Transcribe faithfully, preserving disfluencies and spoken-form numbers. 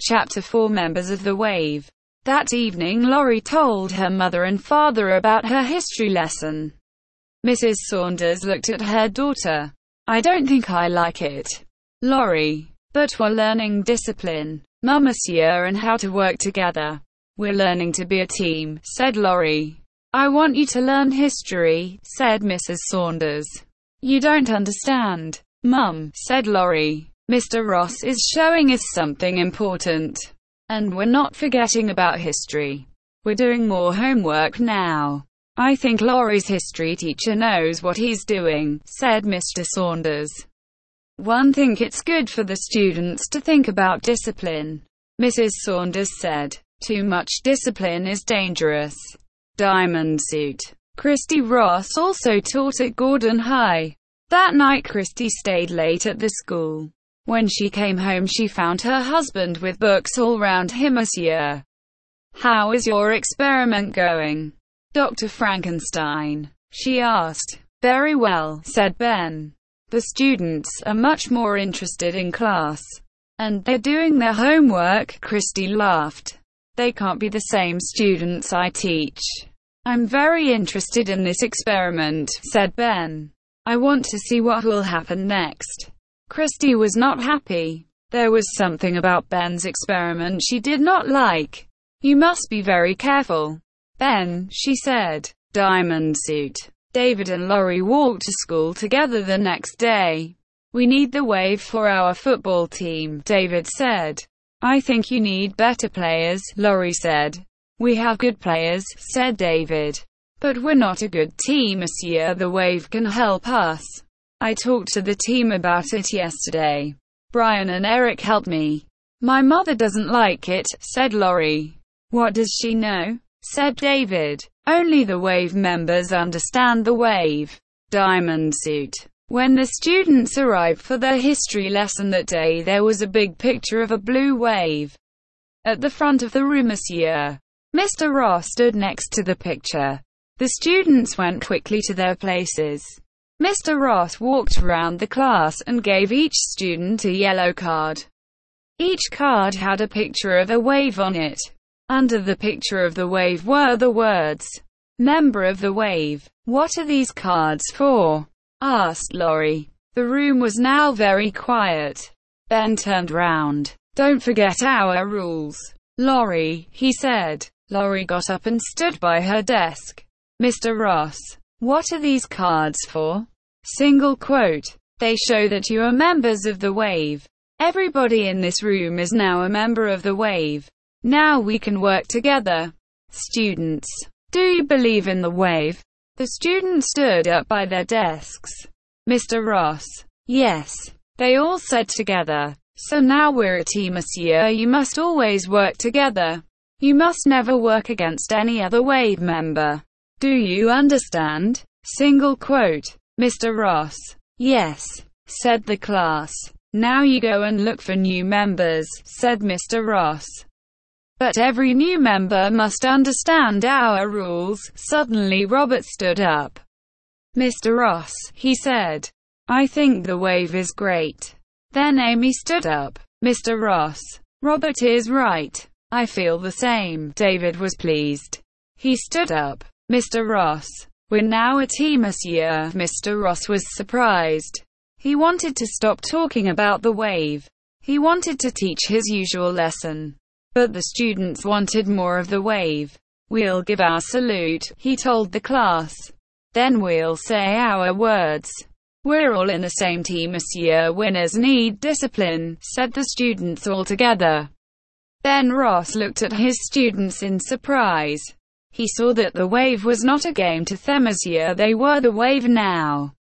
Chapter four Members of the Wave. That evening Laurie told her mother and father about her history lesson. Missus Saunders looked at her daughter. "I don't think I like it, Laurie. But we're learning discipline, Mum, Monsieur, and how to work together. We're learning to be a team," said Laurie. "I want you to learn history," said Missus Saunders. "You don't understand, Mum," said Laurie. "Mister Ross is showing us something important. And we're not forgetting about history. We're doing more homework now." "I think Laurie's history teacher knows what he's doing," said Mister Saunders. "One think it's good for the students to think about discipline," Missus Saunders said. "Too much discipline is dangerous." Diamond Suit. Christy Ross also taught at Gordon High. That night Christy stayed late at the school. When she came home she found her husband with books all round him. "Monsieur, how is your experiment going, Doctor Frankenstein?" she asked. "Very well," said Ben. "The students are much more interested in class. And they're doing their homework." Christy laughed. "They can't be the same students I teach." "I'm very interested in this experiment," said Ben. "I want to see what will happen next." Christy was not happy. There was something about Ben's experiment she did not like. "You must be very careful, Ben," she said. Diamond Suit. David and Laurie walked to school together the next day. "We need the wave for our football team," David said. "I think you need better players," Laurie said. "We have good players," said David. "But we're not a good team, Monsieur. The wave can help us. I talked to the team about it yesterday. Brian and Eric helped me." "My mother doesn't like it," said Laurie. "What does she know?" said David. "Only the wave members understand the wave." Diamond Suit. When the students arrived for their history lesson that day, there was a big picture of a blue wave at the front of the room. Monsieur Mister Ross stood next to the picture. The students went quickly to their places. Mister Ross walked around the class and gave each student a yellow card. Each card had a picture of a wave on it. Under the picture of the wave were the words, "Member of the Wave." "What are these cards for?" asked Laurie. The room was now very quiet. Ben turned round. "Don't forget our rules, Laurie," he said. Laurie got up and stood by her desk. "Mister Ross, what are these cards for?" Single quote. "They show that you are members of the wave. Everybody in this room is now a member of the wave. Now we can work together." Students. "Do you believe in the wave?" The students stood up by their desks. Mister Ross. "Yes," they all said together. "So now we're a team, Monsieur. You must always work together. You must never work against any other wave member. Do you understand?" Single quote. Mister Ross. "Yes," said the class. "Now you go and look for new members," said Mister Ross. "But every new member must understand our rules." Suddenly Robert stood up. "Mister Ross," he said, "I think the wave is great." Then Amy stood up. "Mister Ross, Robert is right. I feel the same." David was pleased. He stood up. "Mister Ross, we're now a team, Monsieur." Mister Ross was surprised. He wanted to stop talking about the wave. He wanted to teach his usual lesson. But the students wanted more of the wave. "We'll give our salute," he told the class. "Then we'll say our words. We're all in the same team, Monsieur. Winners need discipline," said the students all together. Then Ross looked at his students in surprise. He saw that the wave was not a game to them, Monsieur. They were the wave now.